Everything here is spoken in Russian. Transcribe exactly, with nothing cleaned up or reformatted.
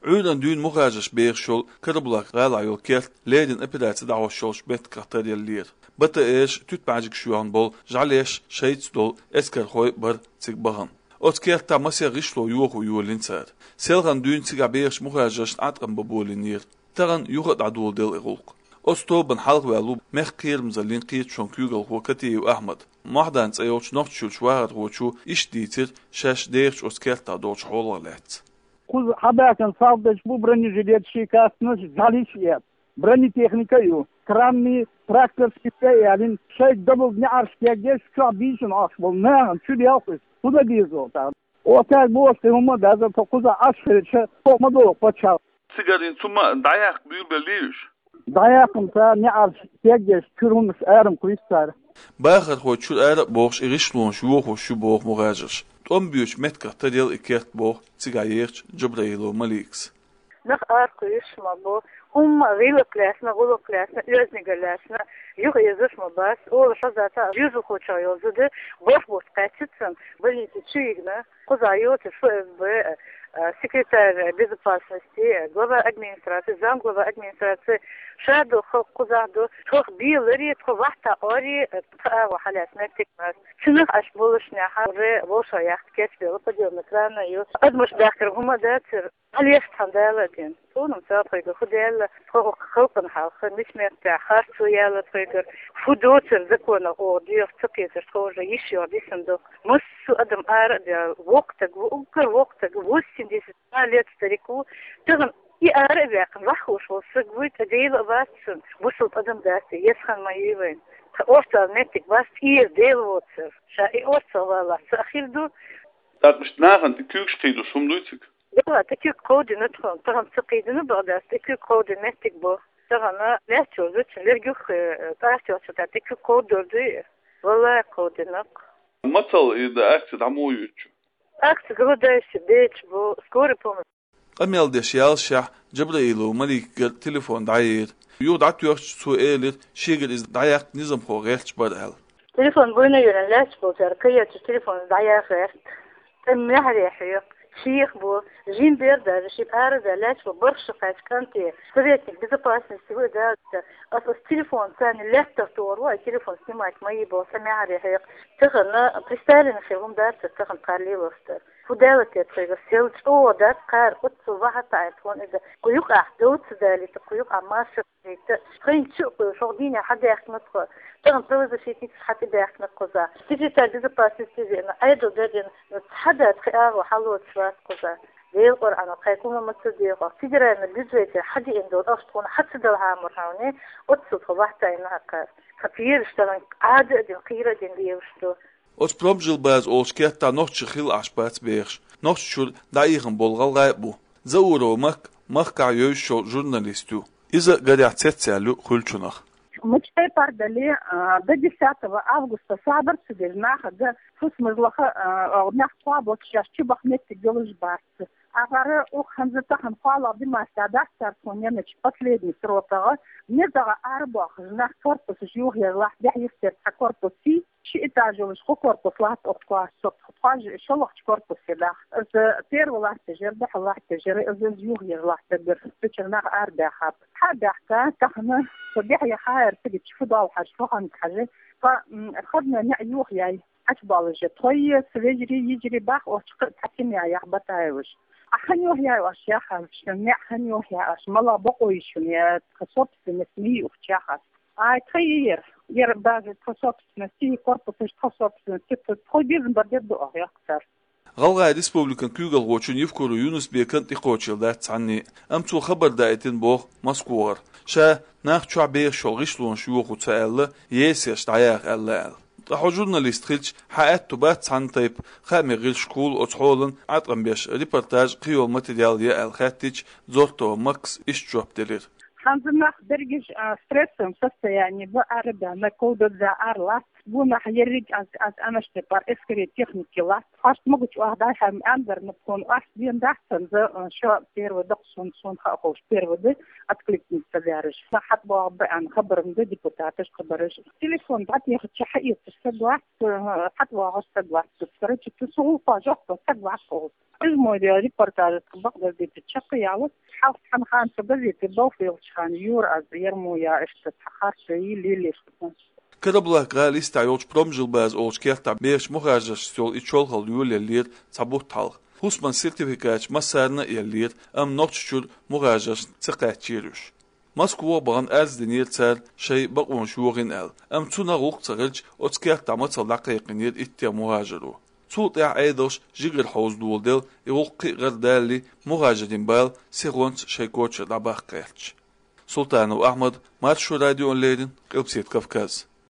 عودن دون مغاجش بيغ شول كربلاك غالا يول كيرت ليدن ابدايت دعوة شولش بيت كتر يلير بطا ايش تتبعجك شوان بول جعليش شيتس دول اسكر خوي بر تيك بغن اوت كيرتا مسيا غشلو يوغو يولين سار سيلغن دون تيغا بيغش مغاجش عطقن ببولينير تغن يوغد عدول ديل اغلق أستوبن حلق والو مخ قير مزلين قيت شون كيوغل هو كتي وأحمد محدان تسيوش نوتشو شوارد هو شو إش ديتر شاش ديرش أسكيرتا دوش حولا لات كل حباكن صادش بو برني جديد شيكاس نش زاليشيات برني تكنيكا يو كرامي تراكتور سكيتا يعني شيء دبل نعرف كيجيش كا بيشن أصبل نعم شو دي أصل وده ديزو تا وكان بوستي هم ده تقوزا أشهر شيء فوق مدو بتشاو سيجارين ثم دعيق بيل بليش دعيقم تا نعرف كيجيش كرونس آرم كويستار باخر هو شو آرم بوش إغشلون شو هو شو بوخ مغاجرش توم بيوش متكر تديل إكيرت بوخ تيجايرش جبريلو مليكس نخ آركو يشما بو هم غيلو كلاسنا غلو كلاسنا يوزني كلاسنا يوغ يزوش مباس أول شزاتا يوزو خوشا يوزده بوش بوش قاتتسن بلي تشيغنا قضايوت ب секретарь безопасности, глава администрации, зам глава администрации, шаду قضاء خو بيلري خو وقتا أوري تقا وحالات نكتك ماس شنو أش بولش نحا ري بوشا يحت كيش بيلو بديو مكرانا يو قد مش داخل هما داتر هل يفتحن دالتين تونم ساطيق خديال خو خلقن حالخ مش مرتاح خارتو يالا تريقر فودوتر ذكونا أو ديو تقيتر خوجا يشيو دي صندوق مسو أدم آر ديال وقتك وقر وقتك وسين دي سناليات تريكو تغن يأرى بيقن رحوش والسقوي تديل أباسن وصل قدم داسي يسخن ما يوين أوصل نتك بس إير ديل ووتر شاي أوصل والله سأخير دو Dat moest nagaan, de kuukstieders, hoe doet het? Ja, de kuukcode net gewoon, daarom tevreden op dat, de kuukcode net ik bo, daarom net zo, dat je lergug, daar is het dat de kuukcode door de, voilà code nog. Matal is de actie dat mooi uitje. Actie grootste beetje bo, score pommen. أميل دشيال شح جبريل وملك تليفون دعير يود عتوش سؤال شيء إز دعيق نظام خوغيرش بدل تليفون بوينا يونا لاش بوتر كيا تليفون دعيق غيرت تم يحري حيق شيخ بو جين بيردا شي باردا لاش برش قاش كانتي سريتك بزباسن سوى دا أصل تليفون ثاني لاتر تور واي تليفون سماك ما يبو سمع حيق تغنى بريستالين خيرهم دارت تغن قارلي وستر فدالك يتغير سيلج أو دات قار قدس وضعها تعرفون إذا قيوق أحدوت ذلك قيوق عماشة خين شو شغدين حدا يخنطق تغن توزا شيء تيجي حتى بيخنط قزا تيجي تعجز باسيس تيجي أنا أيضا دادين حدا تخيار وحلو تشوات قزا ديل قرآن قيكوما متصديقة تجرى أن الجزوية حدي إندو أشتغون حتى دلها مرحوني قدس وضعتا إنها قار خطير اشتغن عادة دين قيرة دين ليوشتو Os probjil baz olsketta nochtje khil ashbat beers. Nochtjul daigen bolgal gaibu. Zawro mak makka yusho журналисту. Иза гадяцетсялу хулчунах. مجتمع пардали до десятого августа сабр сидельнаха да фусмызлаха нах twabot шашчы бахметти гөлж барсы. Агары у ханзатахан фала бимастада сарсоньяныч последний сротага недага арбах знах корпус жух я лах бяхистер корпуси شي إتاجو شو كوربوس لات أختوا شوف خاج شو لح كوربوس كده إذا بير ولا تجر ده الله تجر إذا زيوه يلا تجر بتشرنا أربع حب حد حكا كهنا صبيح يا خير تجي تشوف ضاو حاج فهم حاجة فأخذنا نعيوه يعني أشبال جتوي سريجري يجري باخ وشق تحكيم يا يحبط عاوش أخنيوه يا واشياء خمس نع خنيوه يا أش ملا بقوي شنيا خصوص نسمي وشياخ أي تغير ير بعض التصوب نسي كوربوس التصوب نسي تغير بدل دعاء أكثر. غلغة ريسبوبليكان كوغل غوتشون يفكروا يونس بيكنت إقوتشل دات عني أمتو خبر دايتين بوغ مسكور شا ناخ شو عبير شو غشلون شيوخ وتسأل يسيرش دعياق ألال راحو جورناليست خلش حقاتو بات عن طيب خامي غير شكول وتحولن عطرم بيش ريبورتاج قيول ماتريال يا الخاتج زورتو ماكس إشتوب دلير ханзынах бергиш стрессом состоянии в арда на коудот за арлас буна хайрик аз аз анаште пар эскери техники лас хаш могут вахдай хам андер напон ас дин дахсан за шо первый доксон сон хахош первый откликнется вярыш хат бо ан хабарымды депутатыш хабарыш телефон бат я хочу хаит садвас хат вагас садвас короче ты сул пожалуйста садвас из мой репортаж багдад дит чакыялы حاف حن خان سبزيت الضوفي وشان يور از يرمويا اشت تخارشي ليليش Karabulak gal istayolç promjilbaz olç kerta beş muhajjastol içol hal yulellir tabutal. Husman sertifikat masarna ellir am nokçur muhajjast tsiqatçirüş. Moskva bağın erzdinir tsar şey baqon şuğin el. Am tuna ruq tsagılç otskerta matsal daqiqinir itti muhajru. Sult ya aydosh jigir hauz duldel iruqi gardali muhajidin bal segonç şeykoç da baqelç. Sultanov Ahmad Marshu Radio Leydin Qıpsit Kafkaz.